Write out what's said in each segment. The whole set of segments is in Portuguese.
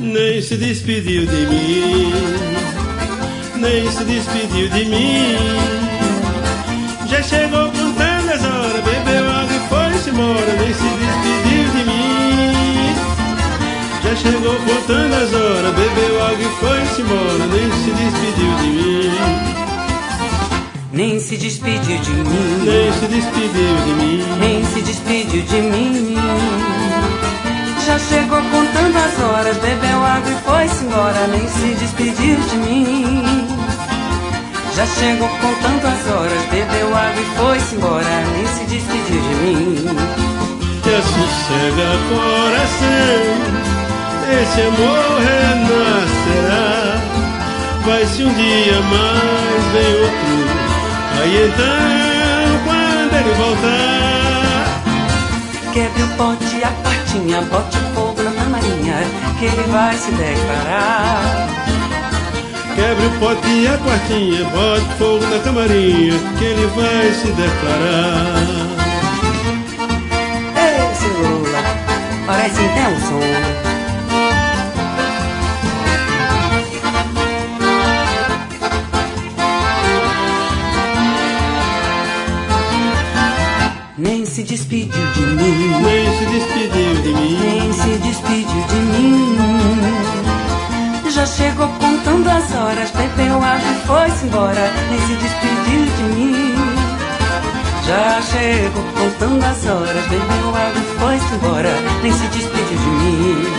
Nem se despediu de mim, nem se despediu de mim. Já chegou contando as horas, bebeu água e foi-se embora, nem se despediu de mim. Já chegou contando as horas, bebeu água e foi-se embora, nem se despediu de mim. Nem se despediu de mim, nem se despediu de mim, nem se despediu de mim. Já chegou contando as horas, bebeu água e foi-se embora, nem se despediu de mim. Já chegou contando as horas, bebeu água e foi-se embora, nem se despediu de mim. Que sossega coração, esse amor renascerá. Vai-se um dia mais, vem outro. Aí então, quando ele voltar, quebre o pote e a quartinha, bote fogo na camarinha, que ele vai se declarar. Quebre o pote e a quartinha, bote fogo na camarinha, que ele vai se declarar. Esse Lula parece até um som. Nem se despediu de mim, nem se despediu de mim, nem se despediu de mim. Já chegou contando as horas, bebeu água e foi-se embora, nem se despediu de mim. Já chegou contando as horas, bebeu água e foi-se embora, nem se despediu de mim.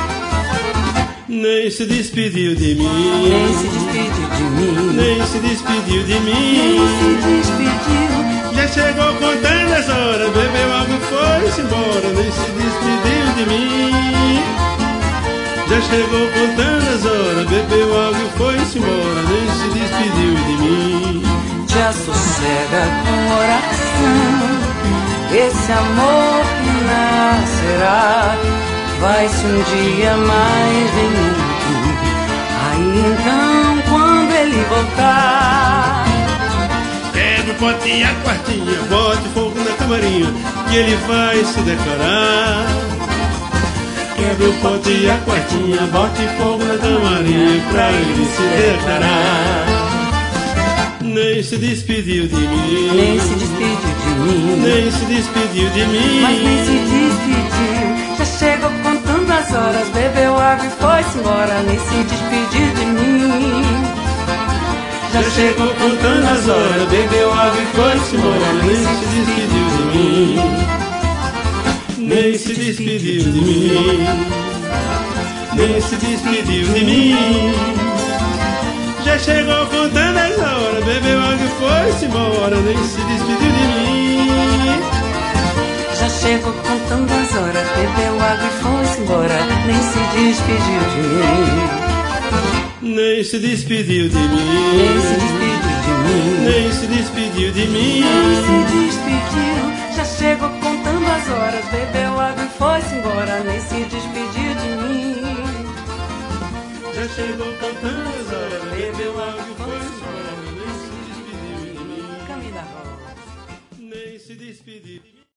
Nem se despediu de mim, nem se despediu de mim, nem se despediu de mim, nem se despediu. Já chegou contando as horas, bebeu água e foi-se embora, nem se despediu de mim. Já chegou contando as horas, bebeu água e foi-se embora, nem se despediu de mim. Já sossega com oração, esse amor que nascerá. Vai-se um dia mais, vem outro. Aí então, quando ele voltar, quebre o pote e a quartinha, bote fogo na camarinha, que ele vai se declarar. Quebre o pote e a quartinha, bote fogo na camarinha, pra ele se declarar. Nem se despediu de mim, nem se despediu de mim, nem se despediu de mim, mas nem se despediu. Já chegou contando as horas, bebeu água e foi-se embora, nem se despediu de mim. Já chegou contando as horas, bebeu água e foi-se embora, nem se despediu de mim. Nem se despediu de mim, nem se despediu de mim. Já chegou contando as horas, bebeu água e foi-se embora, nem se despediu de mim. Já chegou contando as horas, bebeu água e foi-se embora, nem se despediu de mim. Nem se despediu de mim, nem se despediu de mim, nem se despediu de mim, nem se despediu. Já chegou contando as horas, bebeu água e foi-se embora, nem se despediu de mim. Já chegou contando as horas, bebeu água e foi-se embora, nem se despediu de mim. Camila Rosa. Nem se despediu.